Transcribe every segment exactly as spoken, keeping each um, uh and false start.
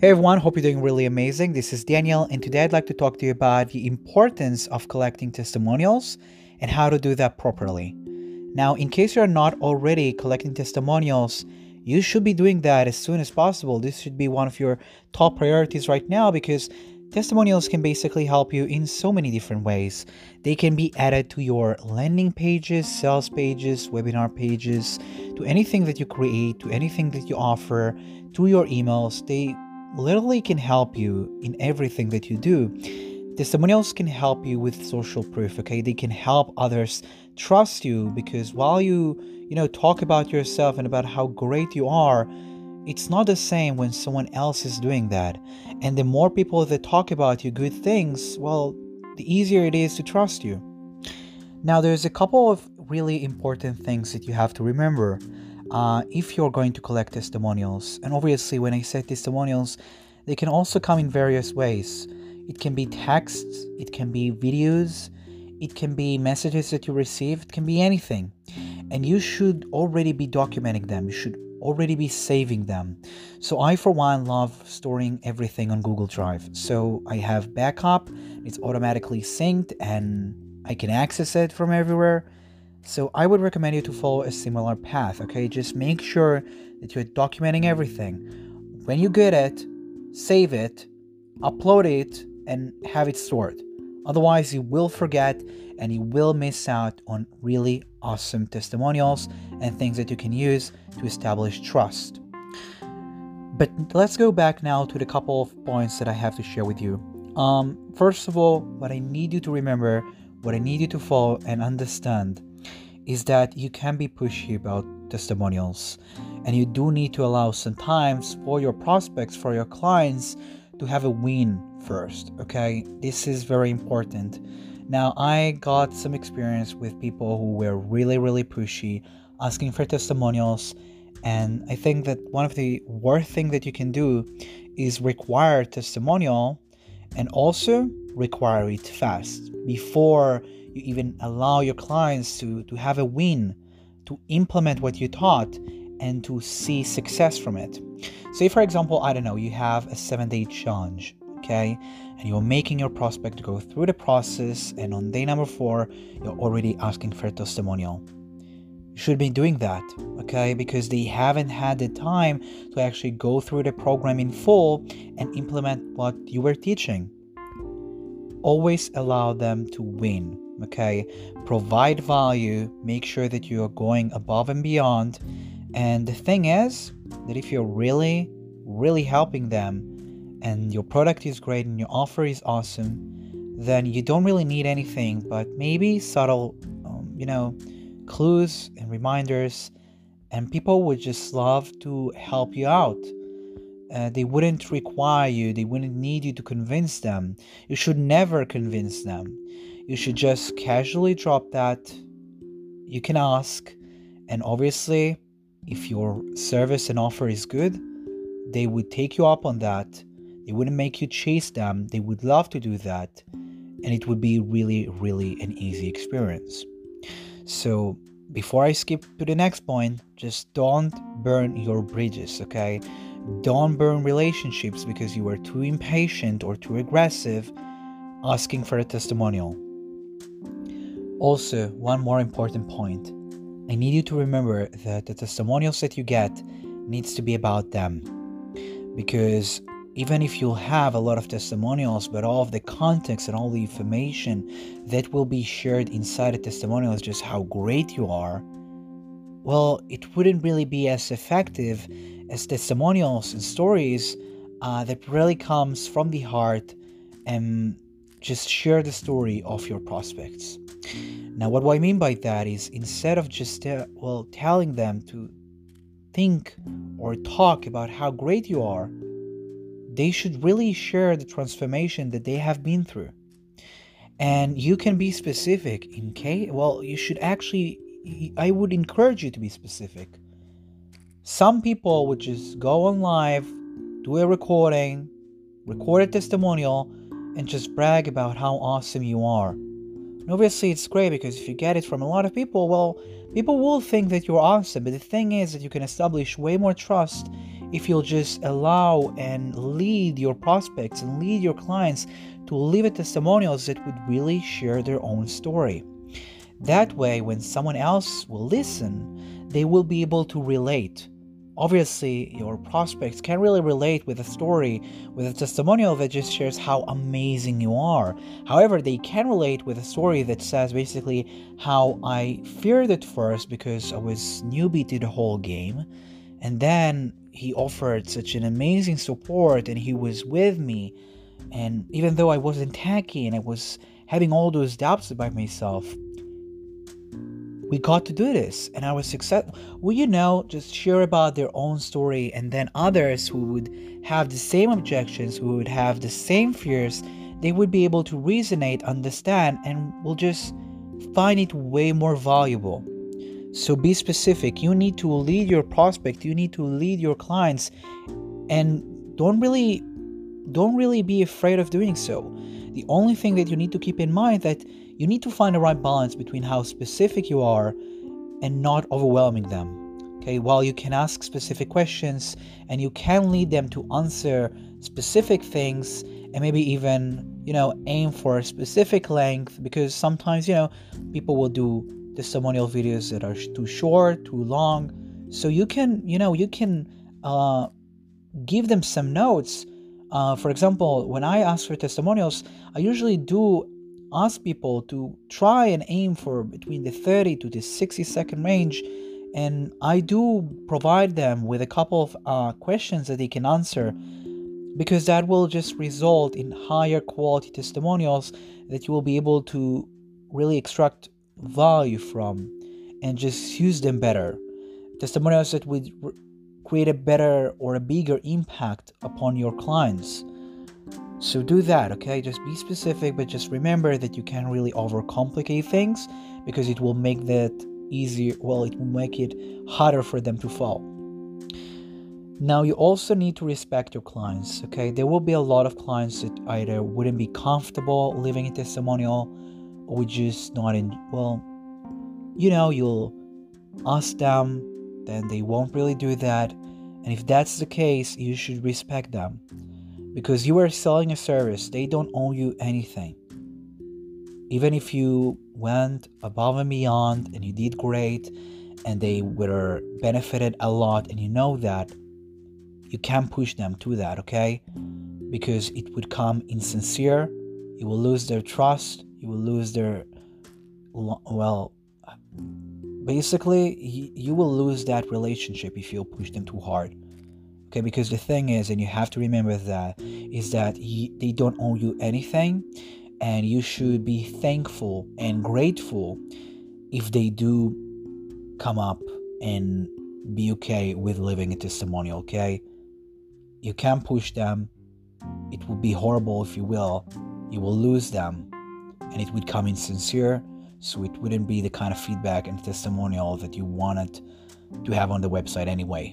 Hey everyone, hope you're doing really amazing. This is Daniel, and today I'd like to talk to you about the importance of collecting testimonials and how to do that properly. Now, in case you're not already collecting testimonials, you should be doing that as soon as possible. This should be one of your top priorities right now because testimonials can basically help you in so many different ways. They can be added to your landing pages, sales pages, webinar pages, to anything that you create, to anything that you offer, to your emails. They literally can help you in everything that you do. Testimonials can help you with social proof, okay? They can help others trust you because while you, you know, talk about yourself and about how great you are, it's not the same when someone else is doing that. And the more people that talk about you good things, well, the easier it is to trust you. Now, there's a couple of really important things that you have to remember uh, if you're going to collect testimonials. And obviously, when I say testimonials, they can also come in various ways. It can be texts, it can be videos, it can be messages that you receive, it can be anything. And you should already be documenting them. You should already be saving them. So I, for one, love storing everything on Google Drive. So I have backup, it's automatically synced, and I can access it from everywhere. So I would recommend you to follow a similar path, okay? Just make sure that you're documenting everything. When you get it, save it, upload it, and have it stored. Otherwise, you will forget and you will miss out on really awesome testimonials and things that you can use to establish trust. But let's go back now to the couple of points that I have to share with you. Um, first of all, what I need you to remember, what I need you to follow and understand is that you can be pushy about testimonials, and you do need to allow sometimes for your prospects, for your clients, to have a win first, okay? This is very important. Now, I got some experience with people who were really, really pushy, asking for testimonials, and I think that one of the worst things that you can do is require a testimonial and also require it fast before you even allow your clients to, to have a win, to implement what you taught, and to see success from it. Say, for example, I don't know, you have a seven-day challenge, okay? And you're making your prospect go through the process, and on day number four, you're already asking for a testimonial. You should be doing that, okay? Because they haven't had the time to actually go through the program in full and implement what you were teaching. Always allow them to win, okay? Provide value, make sure that you are going above and beyond. And the thing is that if you're really, really helping them and your product is great and your offer is awesome, then you don't really need anything but maybe subtle, um, you know, clues and reminders, and people would just love to help you out. Uh, they wouldn't require you, they wouldn't need you to convince them. You should never convince them. You should just casually drop that. You can ask, and obviously, if your service and offer is good, they would take you up on that. They wouldn't make you chase them. They would love to do that, and it would be really, really an easy experience. So before I skip to the next point, just don't burn your bridges, okay? Don't burn relationships because you were too impatient or too aggressive asking for a testimonial. Also, one more important point. I need you to remember that the testimonials that you get needs to be about them. Because even if you'll have a lot of testimonials, but all of the context and all the information that will be shared inside a testimonial is just how great you are, well, it wouldn't really be as effective as testimonials and stories uh, that really comes from the heart and just share the story of your prospects. Now, what do I mean by that is instead of just, uh, well, telling them to think or talk about how great you are, they should really share the transformation that they have been through. And you can be specific in case, well, you should actually, I would encourage you to be specific. Some people would just go on live, do a recording, record a testimonial, and just brag about how awesome you are. And obviously, it's great because if you get it from a lot of people, well, people will think that you're awesome. But the thing is that you can establish way more trust if you'll just allow and lead your prospects and lead your clients to leave a testimonials that would really share their own story. That way, when someone else will listen, they will be able to relate. Obviously, your prospects can really relate with a story, with a testimonial that just shares how amazing you are. However, they can relate with a story that says basically how I feared at first because I was newbie to the whole game, and then he offered such an amazing support and he was with me. And even though I wasn't tacky and I was having all those doubts about myself, we got to do this and I was successful. Well, you know, just share about their own story, and then others who would have the same objections, who would have the same fears, they would be able to resonate, understand, and will just find it way more valuable. So be specific. You need to lead your prospect, you need to lead your clients, and don't really don't really be afraid of doing so. The only thing that you need to keep in mind that you need to find the right balance between how specific you are and not overwhelming them. Okay, while you can ask specific questions and you can lead them to answer specific things and maybe even, you know, aim for a specific length, because sometimes, you know, people will do testimonial videos that are too short, too long. So you can, you know, you can uh, give them some notes. Uh, for example, when I ask for testimonials, I usually do ask people to try and aim for between the thirty to the sixty second range, and I do provide them with a couple of uh, questions that they can answer, because that will just result in higher quality testimonials that you will be able to really extract value from and just use them better. Testimonials that would re- create a better or a bigger impact upon your clients. So do that, okay? Just be specific, but just remember that you can't really overcomplicate things, because it will make that easier. Well, it will make it harder for them to fall. Now, you also need to respect your clients, okay? There will be a lot of clients that either wouldn't be comfortable leaving a testimonial or would just not in, well, you know, you'll ask them, then they won't really do that. And if that's the case, you should respect them, because you are selling a service. They don't owe you anything. Even if you went above and beyond and you did great and they were benefited a lot, and you know that, you can't push them to that, okay? Because it would come insincere. You will lose their trust. You will lose their, well, basically, you will lose that relationship if you push them too hard. Okay, because the thing is, and you have to remember that, is that he, they don't owe you anything, and you should be thankful and grateful if they do come up and be okay with living a testimonial, okay? You can't push them. It would be horrible if you will. You will lose them, and it would come insincere, so it wouldn't be the kind of feedback and testimonial that you wanted to have on the website anyway.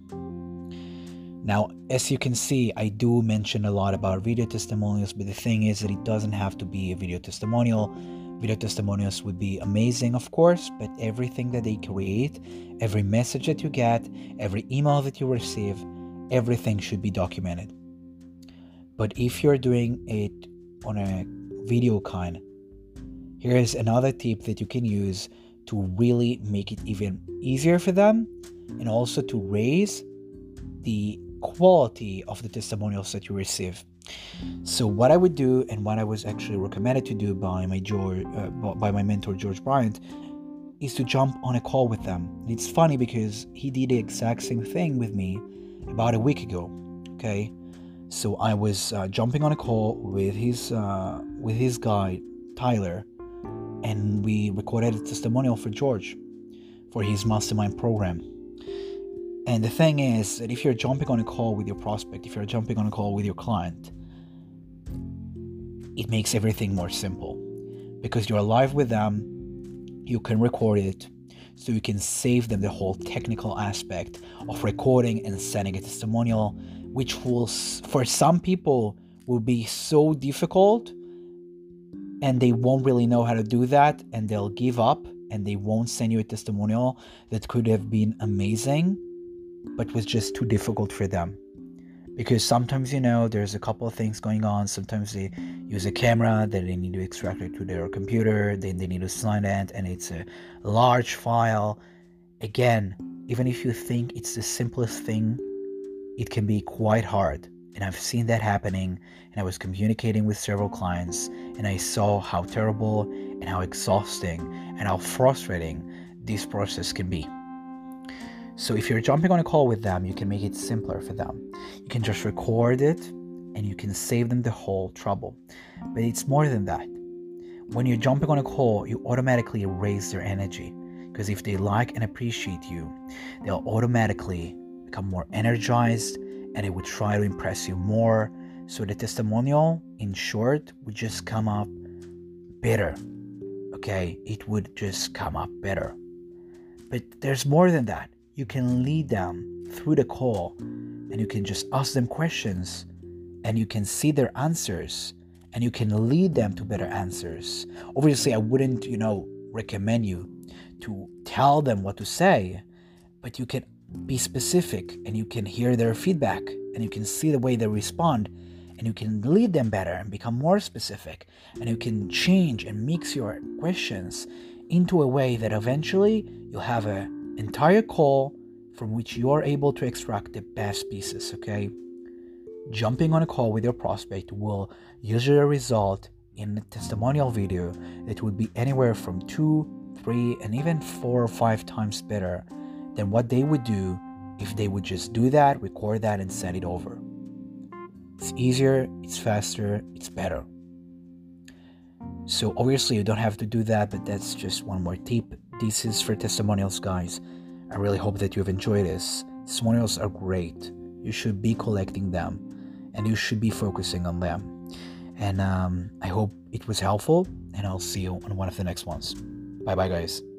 Now, as you can see, I do mention a lot about video testimonials, but the thing is that it doesn't have to be a video testimonial. Video testimonials would be amazing, of course, but everything that they create, every message that you get, every email that you receive, everything should be documented. But if you're doing it on a video kind, here is another tip that you can use to really make it even easier for them, and also to raise the quality of the testimonials that you receive. So what I would do, and what I was actually recommended to do by my George, uh, by my mentor George Bryant, is to jump on a call with them. And it's funny because he did the exact same thing with me about a week ago. Okay, so I was uh, jumping on a call with his uh, with his guy Tyler, and we recorded a testimonial for George for his mastermind program. And the thing is that if you're jumping on a call with your prospect, if you're jumping on a call with your client, it makes everything more simple, because you're live with them. You can record it, so you can save them the whole technical aspect of recording and sending a testimonial, which will, for some people, will be so difficult, and they won't really know how to do that, and they'll give up, and they won't send you a testimonial that could have been amazing. but was just too difficult for them. Because sometimes, you know, there's a couple of things going on. Sometimes they use a camera, then they need to extract it to their computer, then they need to sign it, and it's a large file. Again, even if you think it's the simplest thing, it can be quite hard. And I've seen that happening, and I was communicating with several clients, and I saw how terrible and how exhausting and how frustrating this process can be. So if you're jumping on a call with them, you can make it simpler for them. You can just record it and you can save them the whole trouble. But it's more than that. When you're jumping on a call, you automatically raise their energy, because if they like and appreciate you, they'll automatically become more energized and they would try to impress you more. So the testimonial, in short, would just come up better. Okay, it would just come up better. But there's more than that. You can lead them through the call, and you can just ask them questions, and you can see their answers, and you can lead them to better answers. Obviously, I wouldn't, you know, recommend you to tell them what to say, but you can be specific, and you can hear their feedback, and you can see the way they respond, and you can lead them better and become more specific, and you can change and mix your questions into a way that eventually you'll have a entire call from which you're able to extract the best pieces. Okay, jumping on a call with your prospect will usually result in a testimonial video that would be anywhere from two, three, and even four or five times better than what they would do if they would just do that, record that, and send it over. It's easier, it's faster, it's better. So obviously you don't have to do that, but that's just one more tip. This is for testimonials, guys. I really hope that you've enjoyed this. Testimonials are great. You should be collecting them, and you should be focusing on them. And um, I hope it was helpful, and I'll see you on one of the next ones. Bye bye, guys.